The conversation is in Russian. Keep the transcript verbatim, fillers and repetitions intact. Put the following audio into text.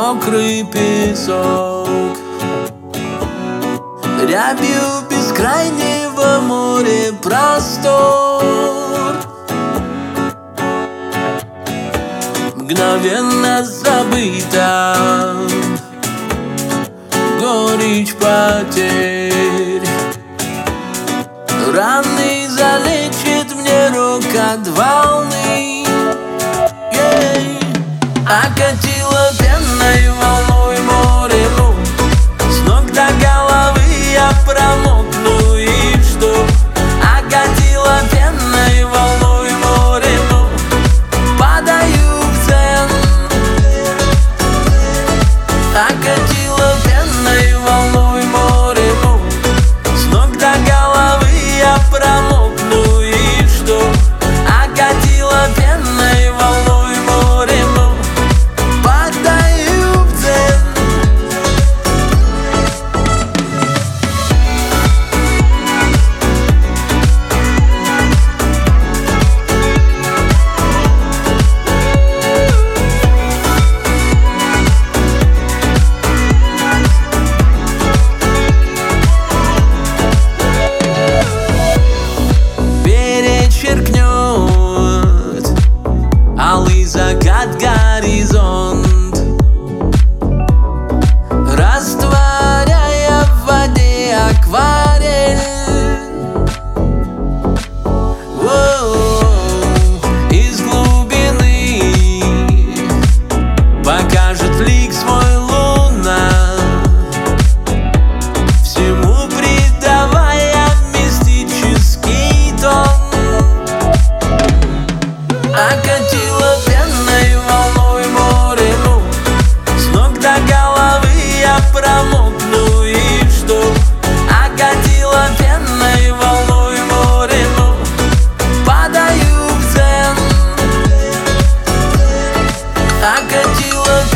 мокрый песок. Рябью бескрайнего моря простор мгновенно забыта горечь потерь. Раны залечит мне рокот волны. Ей. Окатила пенной волной море, ну, с ног до головы я промокну, и что? Окатила пенной волной море, ну, падаю в цен. Окатила пенной волной море, ну, с ног до головы я промокну, и что? Окатила пенной волной море, ну, падаю в цен. Перечеркнет алый закат горизонт, растворяя в воде акварель. Воу, из глубины покажет лик свой луна, всему придавая мистический тон. Окатила пенной волной море, ну, с ног до головы я промокну, и что? Окатила пенной волной море, ну, падаю в цен. Окатила